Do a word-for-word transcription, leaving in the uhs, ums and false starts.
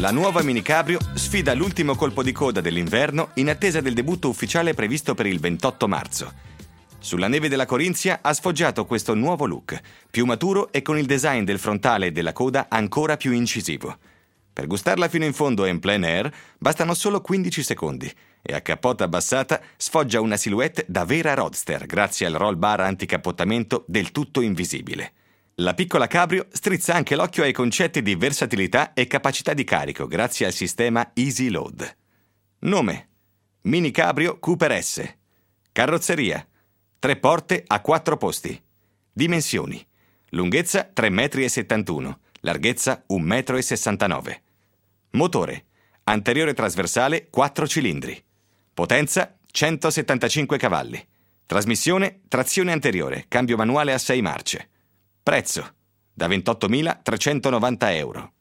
La nuova Mini Cabrio sfida l'ultimo colpo di coda dell'inverno in attesa del debutto ufficiale previsto per il ventotto marzo. Sulla neve della Corinzia ha sfoggiato questo nuovo look, più maturo e con il design del frontale e della coda ancora più incisivo. Per gustarla fino in fondo e in plein air bastano solo quindici secondi e a cappota abbassata sfoggia una silhouette da vera roadster grazie al roll bar anticappottamento del tutto invisibile. La piccola Cabrio strizza anche l'occhio ai concetti di versatilità e capacità di carico grazie al sistema Easy Load. Nome: Mini Cabrio Cooper S. Carrozzeria: tre porte a quattro posti. Dimensioni: lunghezza tre virgola settantuno metri, larghezza un virgola sessantanove metri. Motore: anteriore trasversale quattro cilindri. Potenza centosettantacinque cavalli. Trasmissione trazione anteriore, cambio manuale a sei marce. Prezzo: da ventottomila trecentonovanta euro.